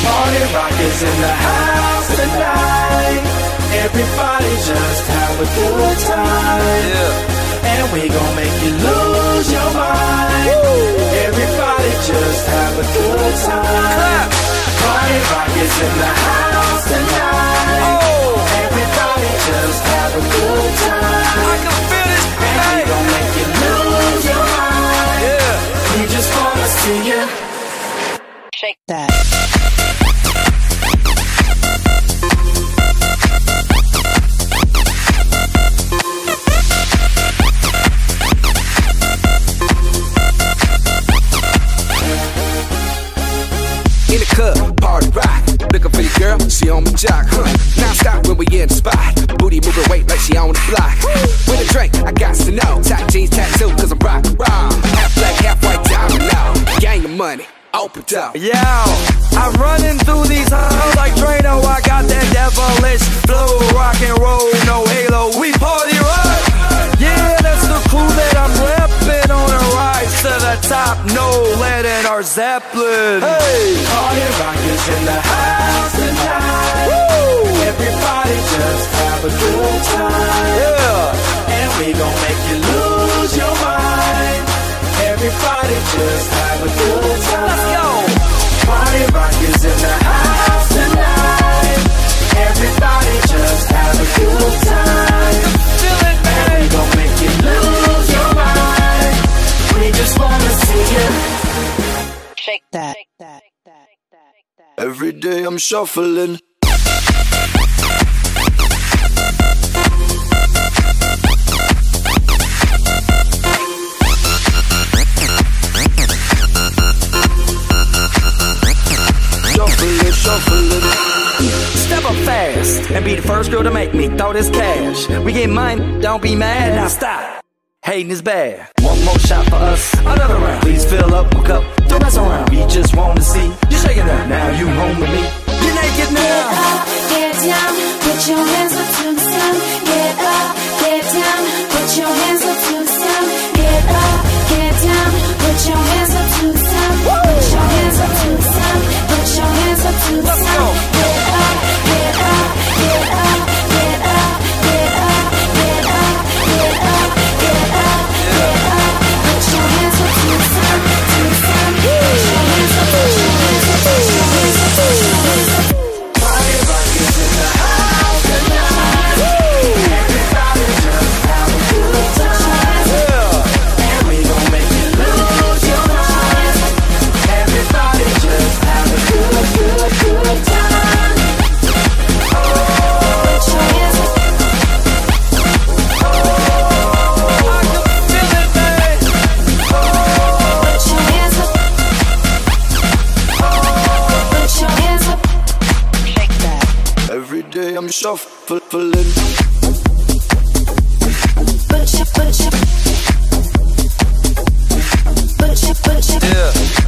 Party rock is in the house tonight. Everybody just have a good time. Yeah. And we gon' make you lose your mind. Woo. Everybody just have a good time. Party rock is in the house tonight. Oh. Everybody just have a good time. I can feel this tonight. And we gon' make you lose your mind. Yeah. We just wanna see you shake that. In the club, party rock. Looking for your girl, she on my jock. Non-stop when we in the spot. Booty moving weight like she on the block. With a drink, I got to know. Tight jeans, tattoo, cause I'm rock, raw. Half black, half white, diamond now. Gang of money, open up. Yo, I'm running through these halls like Drano. I got that devilish flow. Rock and roll, no halo. We party rock. Yeah, that's the crew that I'm reppin' on a rise to the top. No lead in our Zeppelin. Hey, party rock is in the house tonight. Woo! Everybody just have a good time. Yeah, and we gon' make you lose your mind. Everybody just have a good time. Let's go. Party rock is in the house tonight. Everybody just have a good time. Feel it, man. And we gon' make you lose your mind. We just wanna see you shake that. Every day I'm shuffling. Shuffling. Step up fast and be the first girl to make me throw this cash. We get mine, don't be mad. Now stop. Hating is bad. One more shot for us, another round. Please fill up my cup, don't mess around. We just want to see you shaking up. Now you home with me. You're naked now. Get up, get down, put your hands up to the sun. Get up, get down, put your hands up to the sun. Get up, get down, put your hands up to the sun. Put your hands up to the sun. Put your hands up to the sun. Get up, get up, get up, get up, get up, get up, get up, get up, get up. Put your hands up to the sun, to the sun. Put your hands up, put your hands up, put your hands up, put your hands up. Party rock is in the house tonight. Everybody just have a good time. And we gon' make you lose your mind. Everybody just have a good time. Put your hands up. I can feel it, man. Put your hands up. Put your hands up. Shake that. Every day I'm shuffling. Put your Yeah.